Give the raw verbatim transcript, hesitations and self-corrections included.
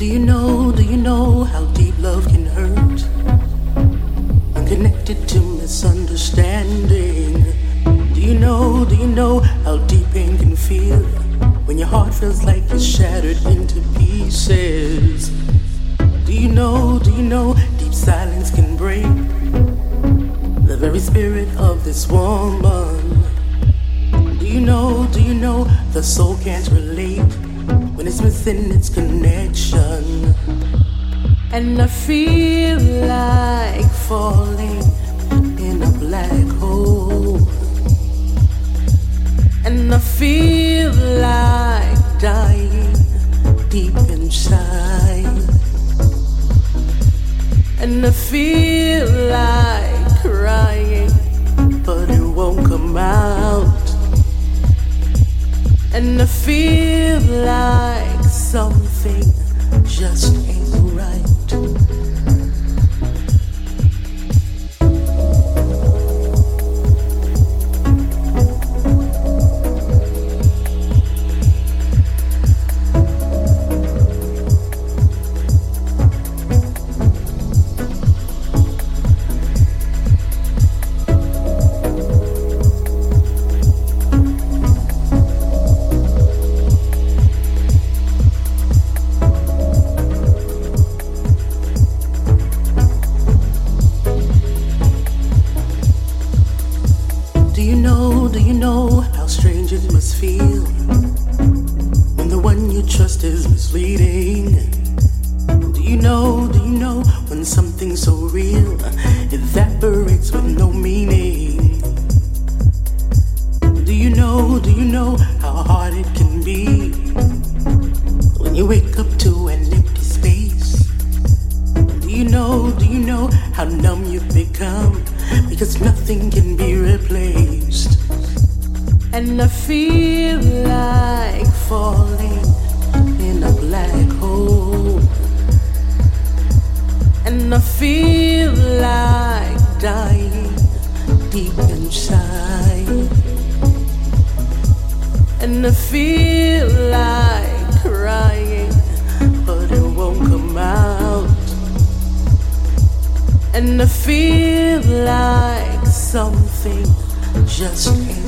you know, do you know how deep love can hurt? I'm connected to misunderstanding. Do you know, do you know how deep pain can feel? When your heart feels like it's shattered into pieces. Do you know, do you know deep silence can break the very spirit of this woman? Do you know, do you know the soul can't relate when it's missing its connection? And I feel like falling in a black hole. And I feel like dying deep inside. And I feel like crying, but it won't come out. And I feel like something just ain't right. And I feel like something just ain't